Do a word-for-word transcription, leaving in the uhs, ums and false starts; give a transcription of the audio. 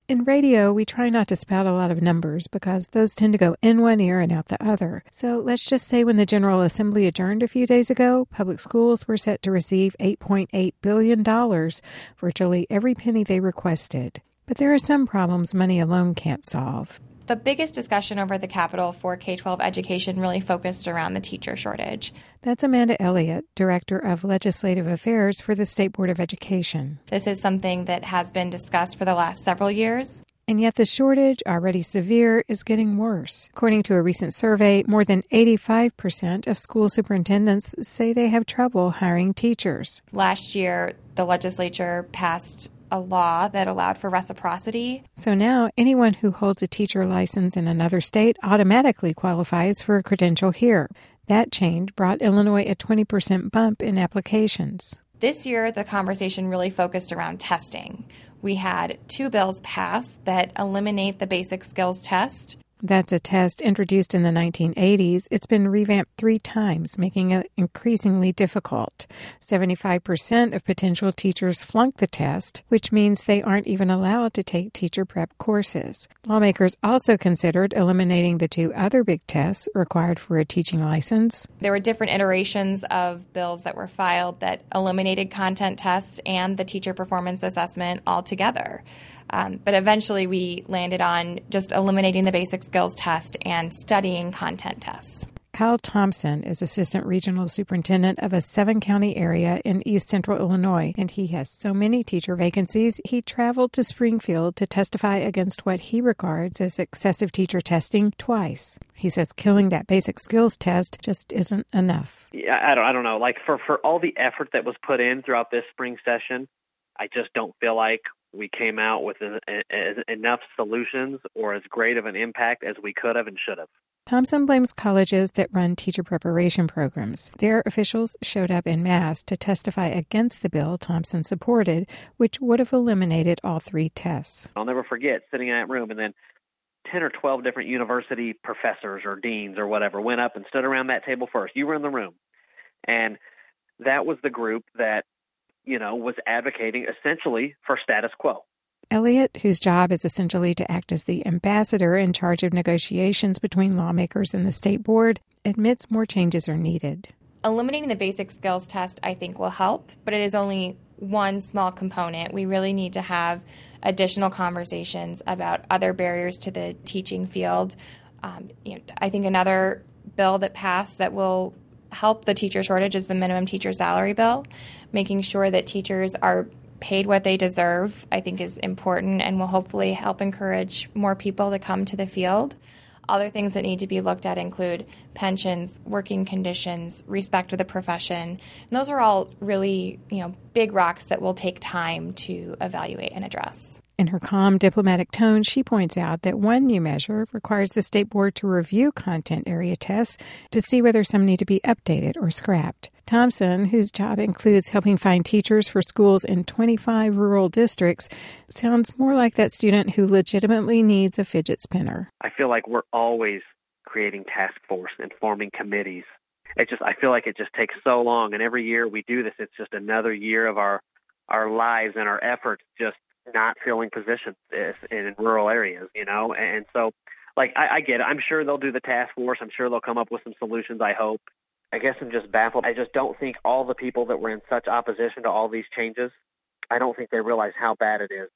In radio, we try not to spout a lot of numbers because those tend to go in one ear and out the other. So let's just say when the General Assembly adjourned a few days ago, public schools were set to receive eight point eight billion dollars, virtually every penny they requested. But there are some problems money alone can't solve. The biggest discussion over the Capitol for K twelve education really focused around the teacher shortage. That's Amanda Elliott, Director of Legislative Affairs for the State Board of Education. This is something that has been discussed for the last several years. And yet the shortage, already severe, is getting worse. According to a recent survey, more than eighty-five percent of school superintendents say they have trouble hiring teachers. Last year, the legislature passed a law that allowed for reciprocity. So now anyone who holds a teacher license in another state automatically qualifies for a credential here. That change brought Illinois a twenty percent bump in applications. This year, the conversation really focused around testing. We had two bills passed that eliminate the basic skills test. That's a test introduced in the nineteen eighties. It's been revamped three times, making it increasingly difficult. seventy-five percent of potential teachers flunk the test, which means they aren't even allowed to take teacher prep courses. Lawmakers also considered eliminating the two other big tests required for a teaching license. There were different iterations of bills that were filed that eliminated content tests and the teacher performance assessment altogether. Um, but eventually we landed on just eliminating the basic skills test and studying content tests. Kyle Thompson is Assistant Regional Superintendent of a seven-county area in East Central Illinois, and he has so many teacher vacancies, he traveled to Springfield to testify against what he regards as excessive teacher testing twice. He says killing that basic skills test just isn't enough. Yeah, I don't, I don't know. Like, for, for all the effort that was put in throughout this spring session, I just don't feel like we came out with a, a, enough solutions or as great of an impact as we could have and should have. Thompson blames colleges that run teacher preparation programs. Their officials showed up en masse to testify against the bill Thompson supported, which would have eliminated all three tests. I'll never forget sitting in that room and then ten or twelve different university professors or deans or whatever went up and stood around that table first. You were in the room. And that was the group that, you know, was advocating essentially for status quo. Elliott, whose job is essentially to act as the ambassador in charge of negotiations between lawmakers and the state board, admits more changes are needed. Eliminating the basic skills test, I think, will help, but it is only one small component. We really need to have additional conversations about other barriers to the teaching field. Um, you know, I think another bill that passed that will help the teacher shortage is the minimum teacher salary bill. Making sure that teachers are paid what they deserve, I think, is important and will hopefully help encourage more people to come to the field. Other things that need to be looked at include pensions, working conditions, respect for the profession. And those are all really, you know, big rocks that will take time to evaluate and address. In her calm, diplomatic tone, she points out that one new measure requires the state board to review content area tests to see whether some need to be updated or scrapped. Thompson, whose job includes helping find teachers for schools in twenty-five rural districts, sounds more like that student who legitimately needs a fidget spinner. I feel like we're always creating task force and forming committees. It just, I feel like it just takes so long, and every year we do this, it's just another year of our, our lives and our efforts just not filling positions in rural areas, you know? And so, like, I, I get it. I'm sure they'll do the task force. I'm sure they'll come up with some solutions, I hope. I guess I'm just baffled. I just don't think all the people that were in such opposition to all these changes, I don't think they realize how bad it is.